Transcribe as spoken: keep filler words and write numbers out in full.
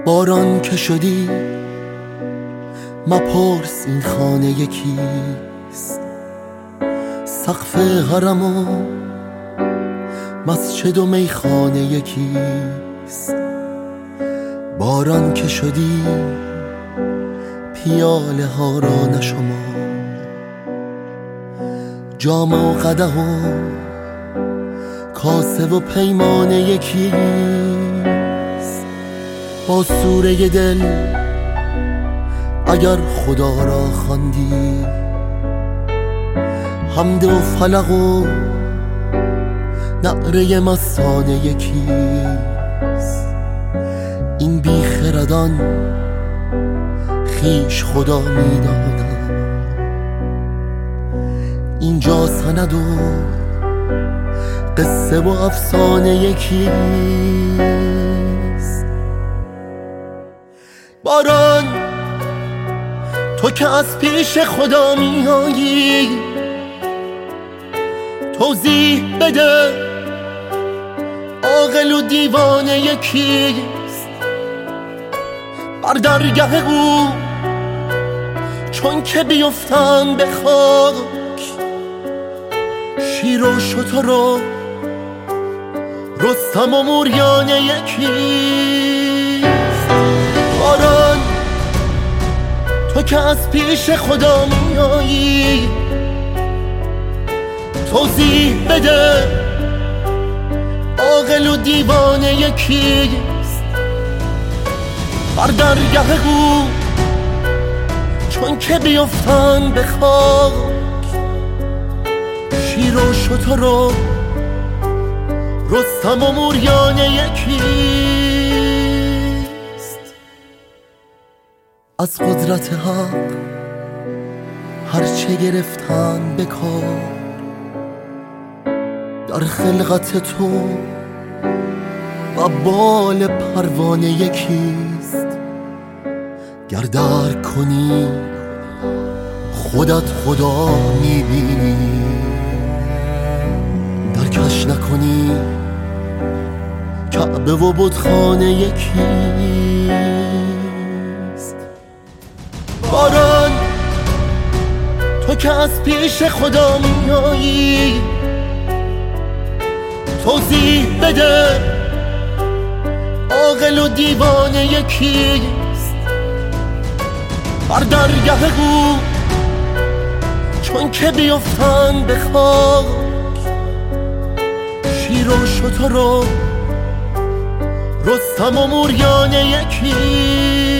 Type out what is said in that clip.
باران که شدی مپرس این خانه یکیست، سقف حرم و مسجد و میخانه یکیست. باران که شدی پیاله ها را نشمار، جام و قدح و کاسه و پیمانه یکیست. با سوره دل اگر خدا را خواندی، حمد و فلق و نعره مستانه یکیست. این بی خردان خیش خدا می دانند، اینجا سند و قصه و افسانه یکیست. باران تو که از پیش خدا می آیی، توضیح بده عاقل و دیوانه یکیست. بر درگه او چون که بیفتن به خاک، شیر و شتر و رستم و موریانه یکیست. باران تو که از پیش خدا می آیی، توضیح بده عاقل و دیوانه یکیست. بر درگه او چون که بیفتن به خاک، شیر و شتر و رستم و موریانه یکیست. از قدرت حق هرچه گرفتن به کار، در خلقت تو و بال پروانه یکیست. گر درک کنی خودت خدا میبینی، درکش نکنی کعبه و بتخانه یکیست. باران تو که از پیش خدا میایی، توضیح بده عاقل و دیوانه یکیست. بر درگه او چون که بیفتن به خاک، شیر و شتر و رستم و موریانه یکیست.